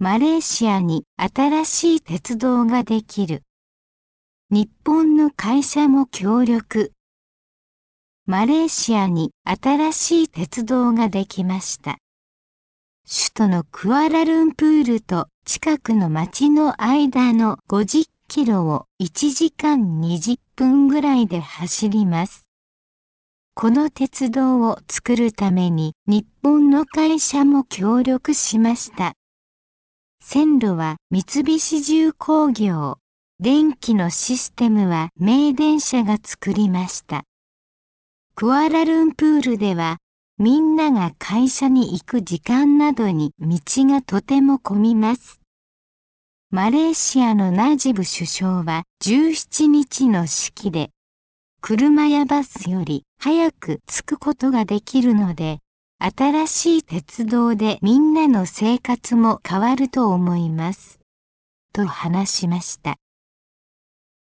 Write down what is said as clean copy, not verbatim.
マレーシアに新しい鉄道ができる。日本の会社も協力。マレーシアに新しい鉄道ができました。首都のクアラルンプールと近くの町の間の50キロを1時間20分ぐらいで走ります。この鉄道を作るために日本の会社も協力しました。線路は三菱重工業、電気のシステムは名電車が作りました。クアラルンプールではみんなが会社に行く時間などに道がとても混みます。マレーシアのナジブ首相は17日の式で、車やバスより早く着くことができるので、新しい鉄道でみんなの生活も変わると思います。と話しました。